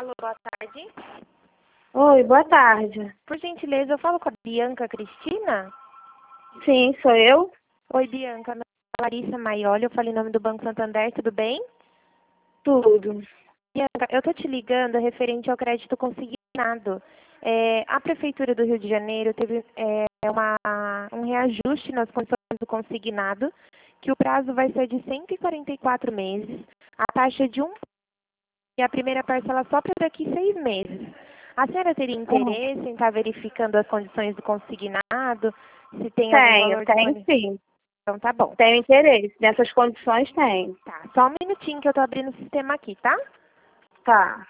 Alô, boa tarde. Oi, boa tarde. Por gentileza, eu falo com a Bianca Cristina? Sim, sou eu? Oi, Bianca. Meu nome é Larissa Maioli, eu falei em nome do Banco Santander, tudo bem? Tudo. Bianca, eu tô te ligando referente ao crédito consignado. A Prefeitura do Rio de Janeiro teve um reajuste nas condições do consignado, que o prazo vai ser de 144 meses, a taxa de 1 e a primeira parcela só para daqui 6 meses. A senhora teria interesse em estar verificando as condições do consignado? Se tem algum valor Tenho disponível? sim. Então tá bom. Tenho interesse. Nessas condições tem. Tá, só um minutinho que eu tô abrindo o sistema aqui, tá? Tá.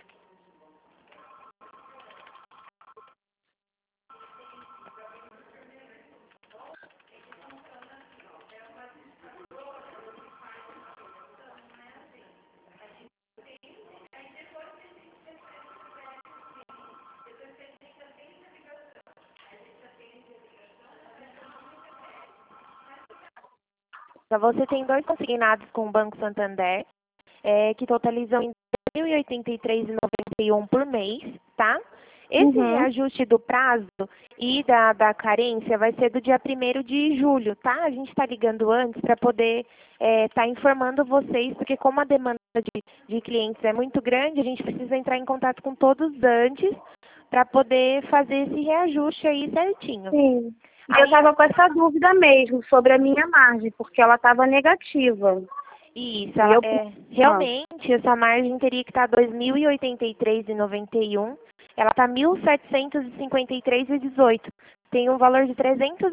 Você tem 2 consignados com o Banco Santander, que totalizam em R$ 1.083,91 por mês, tá? Esse reajuste do prazo e da carência vai ser do dia 1º de julho, tá? A gente está ligando antes para poder estar informando vocês, porque como a demanda de clientes é muito grande, a gente precisa entrar em contato com todos antes para poder fazer esse reajuste aí certinho. Sim. Eu estava com essa dúvida mesmo sobre a minha margem, porque ela estava negativa. Isso, realmente essa margem teria que estar R$ 2.083,91. Ela está R$ 1.753,18. Tem um valor de R$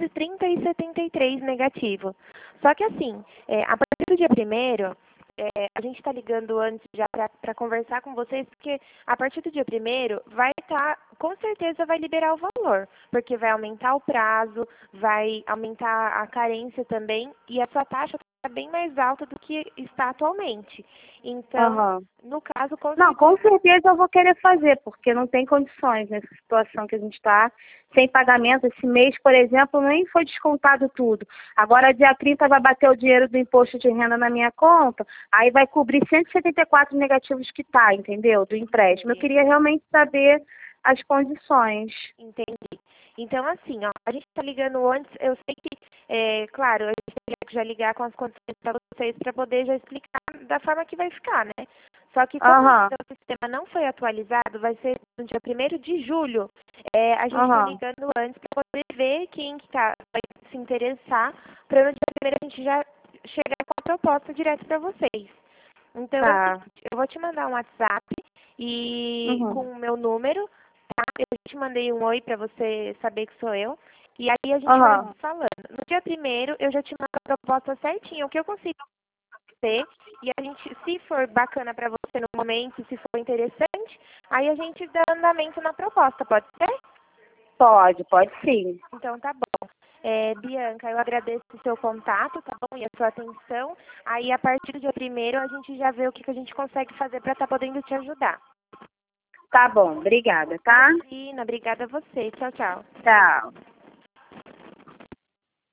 330,73 negativo. Só que assim, a partir do dia 1º, a gente está ligando antes já para conversar com vocês, porque a partir do dia 1º vai estar, com certeza vai liberar o valor, porque vai aumentar o prazo, vai aumentar a carência também, e essa taxa está bem mais alta do que está atualmente. Então, no caso, Não, com certeza eu vou querer fazer, porque não tem condições nessa situação que a gente está, sem pagamento. Esse mês, por exemplo, nem foi descontado tudo. Agora, dia 30 vai bater o dinheiro do imposto de renda na minha conta, aí vai cobrir 174 negativos que tá, entendeu? Do empréstimo. Eu queria realmente saber as condições. Entendi. Então, assim, ó, a gente está ligando antes, eu sei que, claro, a gente teria que já ligar com as condições para vocês para poder já explicar da forma que vai ficar, né? Só que como o sistema não foi atualizado, vai ser no dia 1º de julho, a gente está ligando antes para poder ver quem que vai se interessar, para no dia 1º a gente já chegar com a proposta direto para vocês. Então, eu vou te mandar um WhatsApp e com o meu número, tá? Eu te mandei um oi para você saber que sou eu. E aí a gente vai falando. No dia 1º, eu já te mando a proposta certinha, o que eu consigo fazer. E a gente, se for bacana para você no momento, se for interessante, aí a gente dá andamento na proposta, pode ser? Pode sim. Então tá bom. Bianca, eu agradeço o seu contato, tá bom? E a sua atenção. Aí, a partir do dia 1º, a gente já vê o que a gente consegue fazer para estar podendo te ajudar. Tá bom, obrigada, tá? Imagina, obrigada a você. Tchau, tchau. Tchau.